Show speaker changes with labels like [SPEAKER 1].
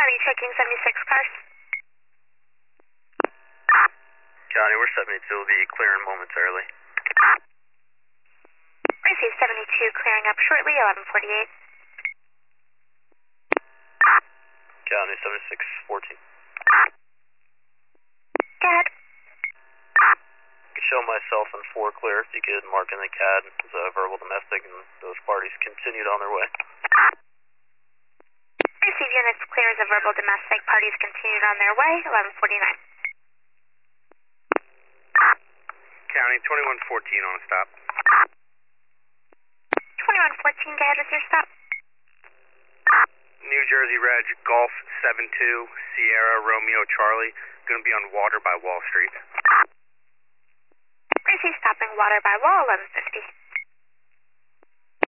[SPEAKER 1] County checking 76 cars.
[SPEAKER 2] County, we're 72, will be clearing momentarily.
[SPEAKER 1] Receive 72, clearing up shortly, 11:48.
[SPEAKER 2] County 7614.
[SPEAKER 1] Go ahead.
[SPEAKER 2] I can show myself and 4 clear if you could mark in the CAD as a verbal domestic and those parties continued on their way.
[SPEAKER 1] Receive units clear as a verbal domestic. Parties continued on their way, 11:49.
[SPEAKER 2] County 2114 on a stop.
[SPEAKER 1] 2114, go ahead with your stop.
[SPEAKER 2] New Jersey Reg, Golf 72, Sierra Romeo Charlie, going to be on Water by Wall Street.
[SPEAKER 1] Receive stopping Water by Wall, 11:50.